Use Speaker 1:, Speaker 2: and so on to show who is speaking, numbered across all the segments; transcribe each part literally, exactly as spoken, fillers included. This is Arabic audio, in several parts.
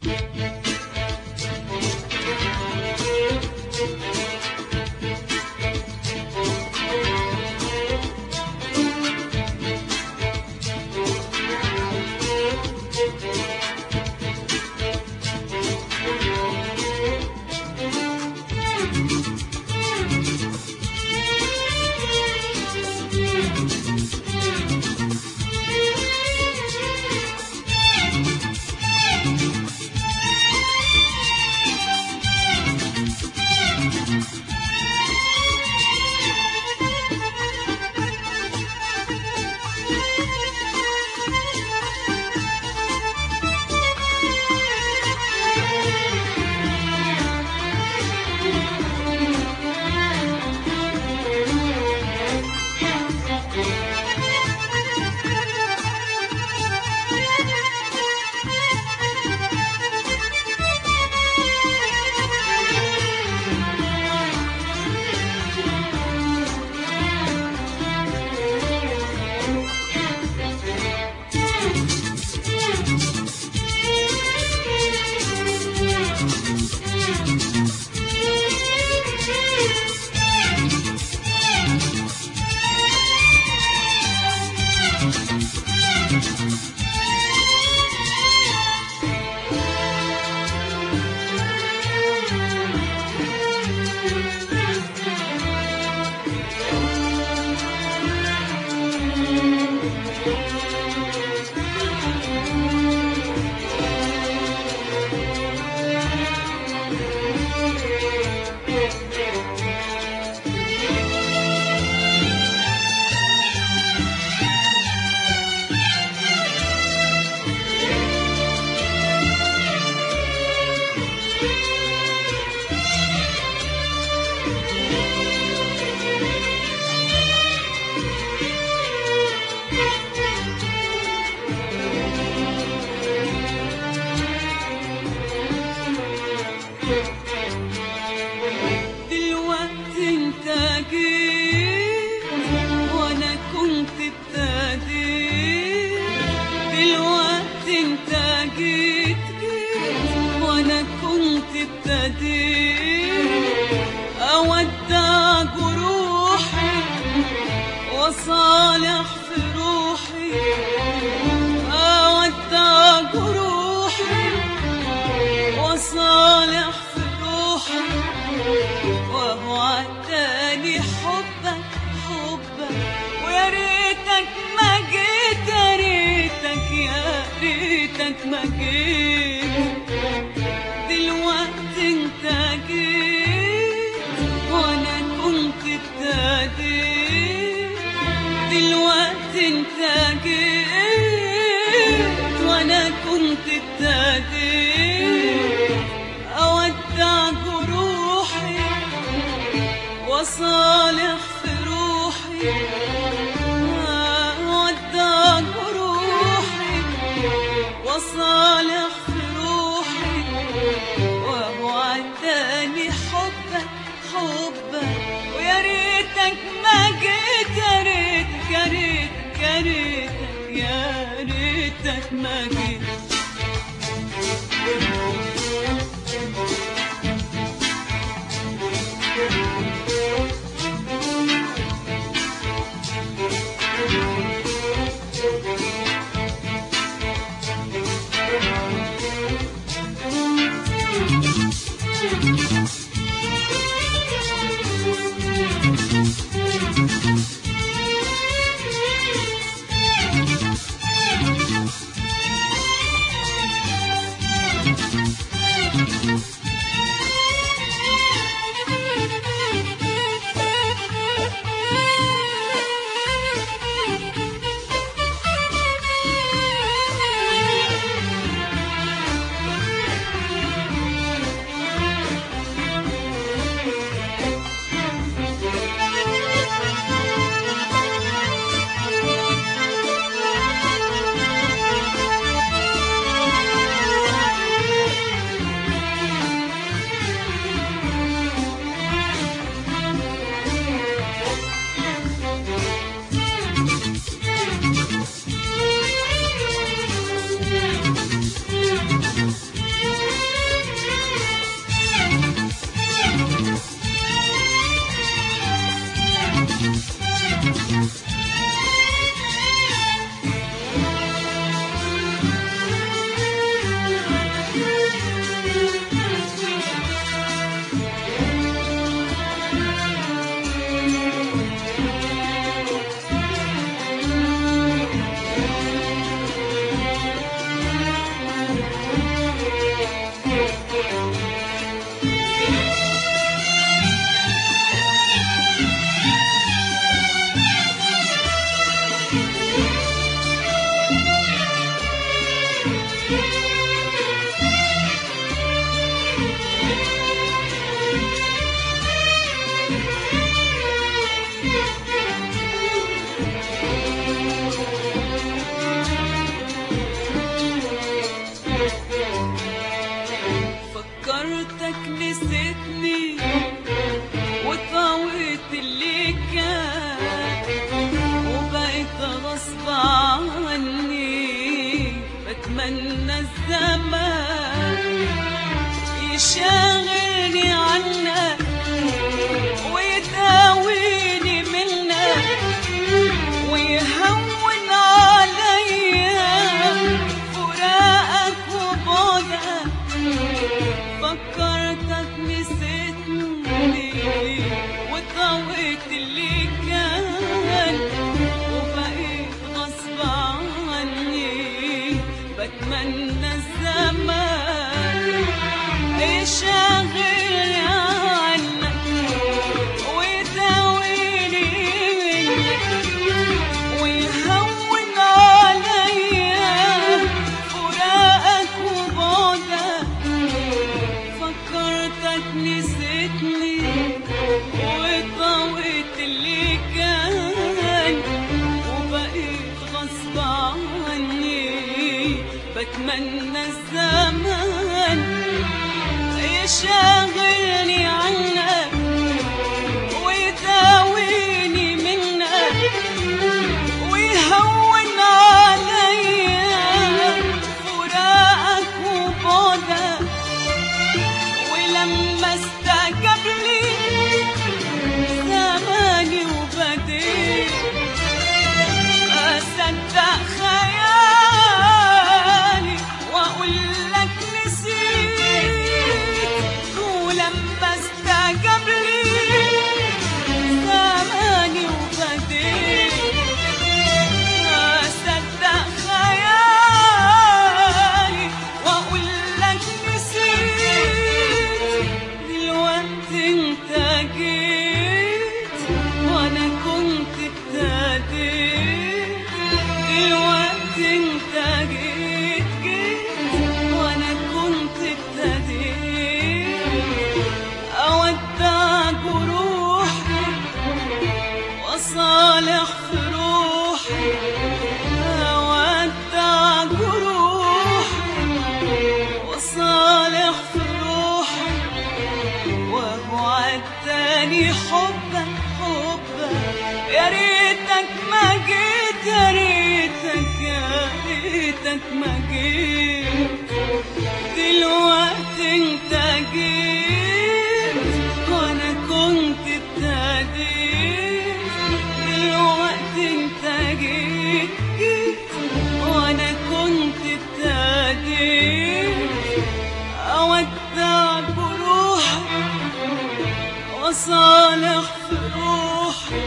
Speaker 1: وصالح في روحي، أودع جروحي وصالح في روحي، وهو عداني حبك حبك، ويا ريتك ما جيت، يا ريتك يا ريتك ما جيت. دلوقتي انت جيت وانا كنت ابتديت، دلوقتي انت جيت وانا كنت ابتديت، اودع جروحي وصالح في روحي، اودع جروحي وصالح في روحي، وهو عداني حبك حبك، ويا ريتك ما جيت، يا ريتك يا ريتك يا ريتك يا ريتك ما جيت. بتمنى الزمان يشاغلني عنك ويداويني منك ويهون عليا فراقك وبعدك. ولما استجاب لي زماني وبديت أصدق خيالي وأقول لك نسيت. ولما استجاب لي زماني وبديت أصدق خيالي وأقول لك نسيت. دلوقتي انت جيت وأنا كنت ابتديت. دلوقتي انت جيت جيت وانا كنت ابتديت اودع جروحي واصالح في روحي. اودع جروحي واصالح في روحي وابعد تاني حبك حبك. يا ريتك ما جيت يا ريتك يا ريتك ما جيت. دلوقتي انت جيت وانا كنت ابتديت. دلوقتي انت جيت جيت وانا كنت ابتديت اودع جروحي واصالح في روحي.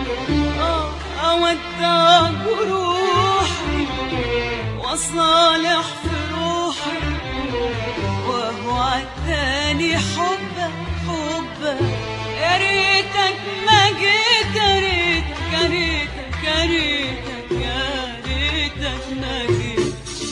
Speaker 1: أودع جروحي واصالح في روحي وابعد تاني حبك حبك. يا ريتك ما جيت يا ريتك يا ريتك يا ريتك يا ريتك ما جيت.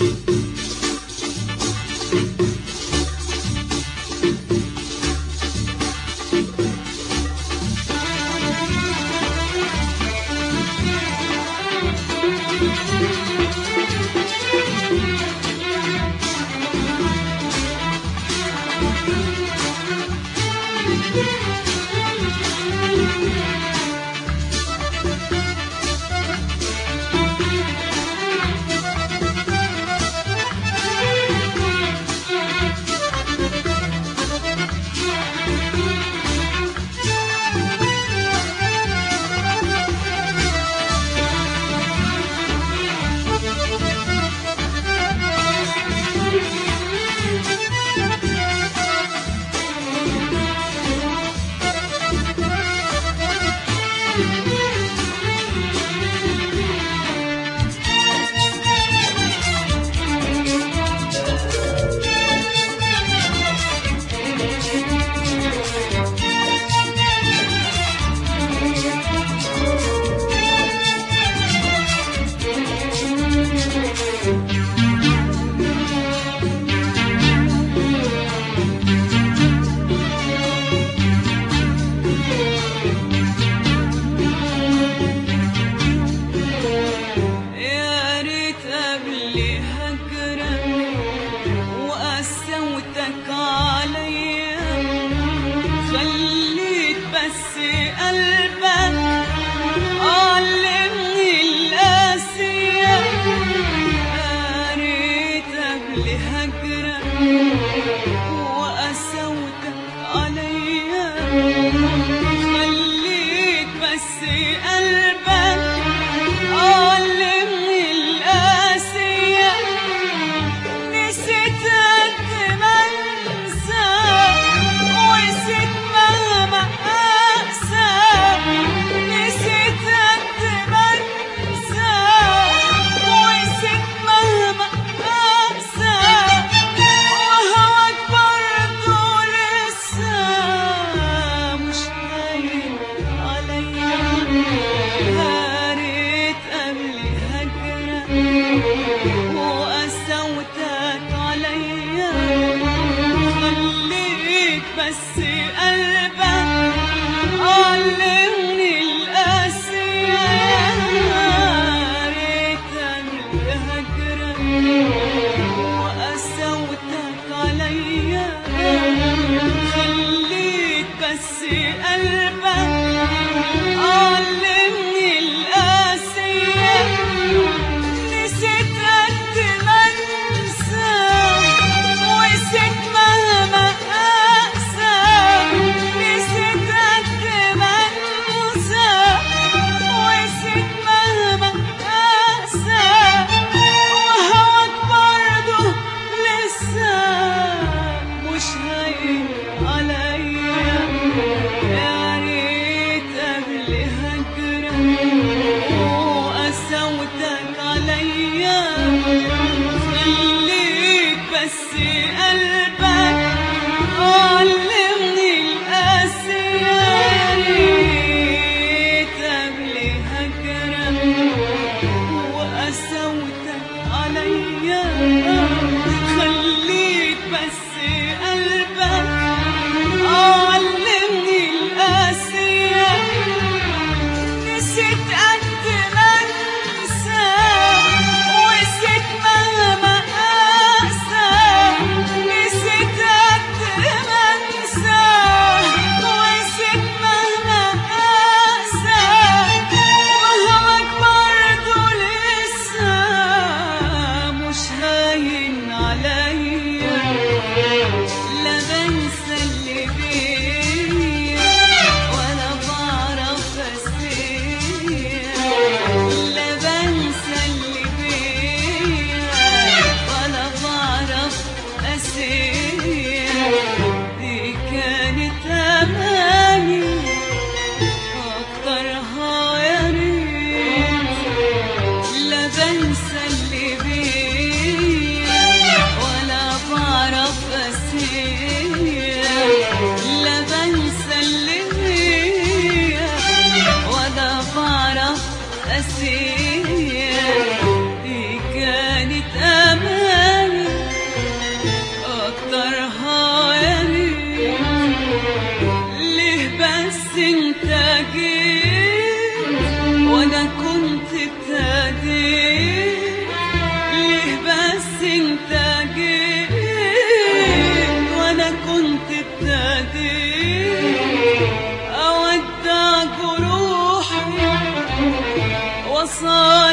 Speaker 1: وقسوتك عليا خليت بس قلبك علمني القاسية. نسيت قد ما انسى ونسيت مهما اقسى. نسيت قد ما انسى ونسيت مهما اقسى. وهواك برضو لسه مش هاين عليا. هاريت قبل هجرك وقسوتك عليا خليت بس قلبك علمني القاسية. هاريت قبل هجرك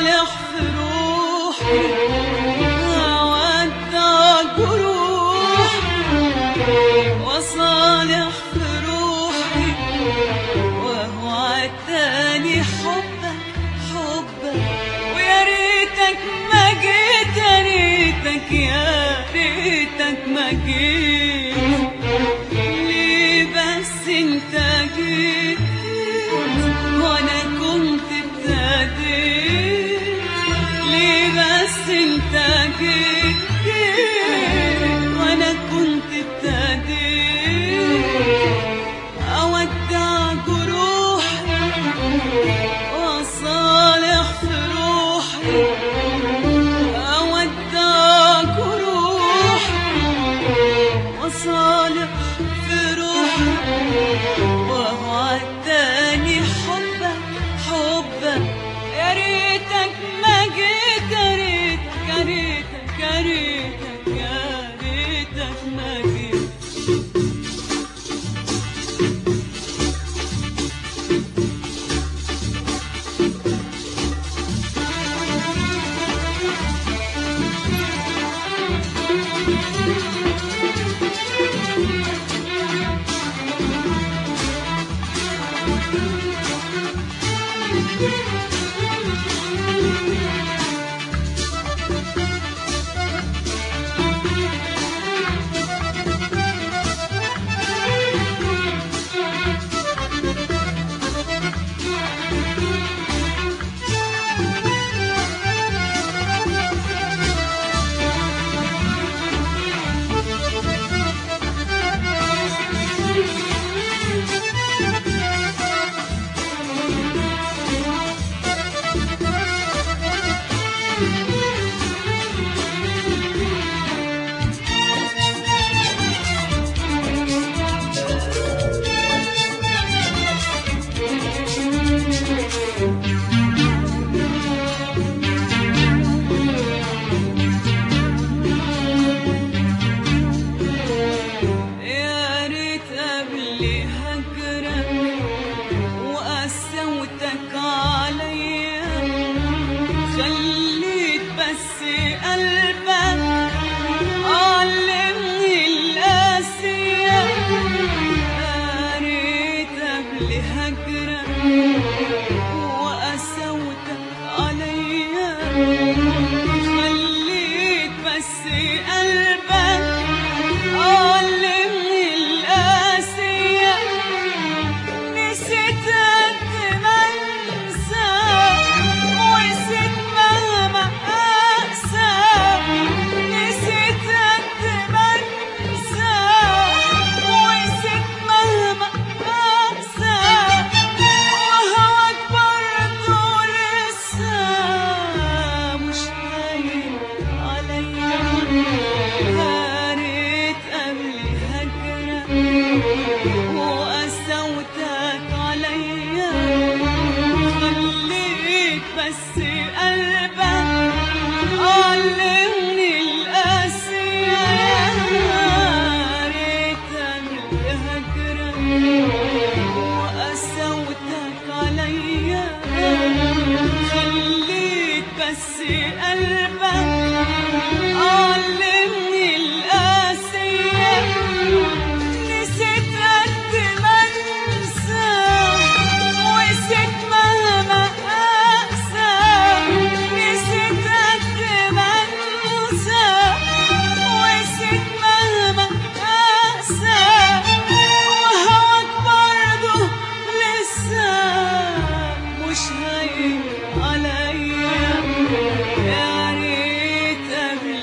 Speaker 1: وصالح في روحي ودع جروحي وصالح في روحي وهو عداني حبك حبك ويا ريتك ما جيت يا ريتك يا ريتك ما جيت ليه بس انت جيت وانا كنت ابتديت ليه بس انت جيت وانا كنت ابتديت اودع جروحي وصالح في روحي اودع جروحي وصالح في روحي وهو عداني حبك حبك يا ريتك ما جيت يا ريتك يا ريتك يا ريتك يا ريتك ما جيت عليا يا ريت قبل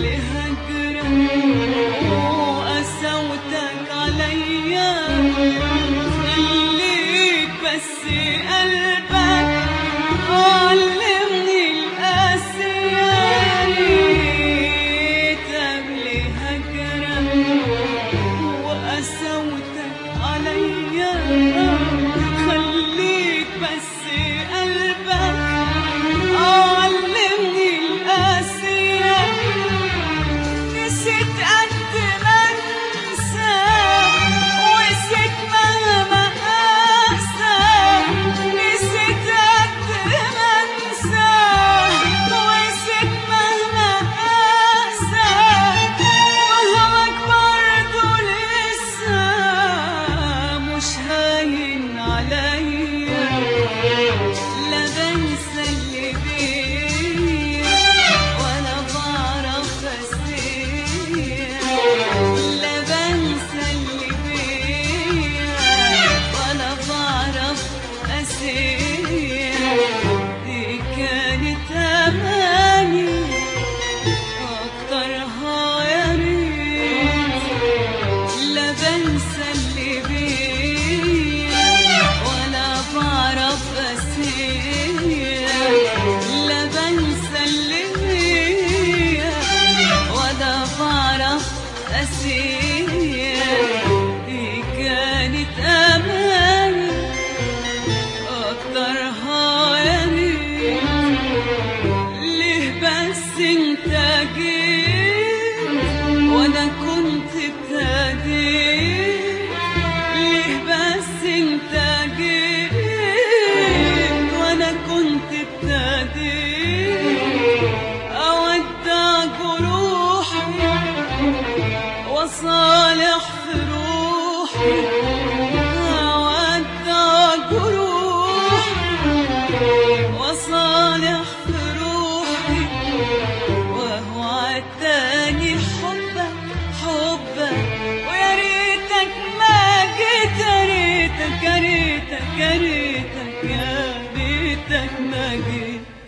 Speaker 1: وصالح في روحي ودع جروحي وصالح في روحي وهو عداني حبك حبك ويا ريتك ما جيت يا ريتك يا ريتك يا ريتك يا ريتك ما جيت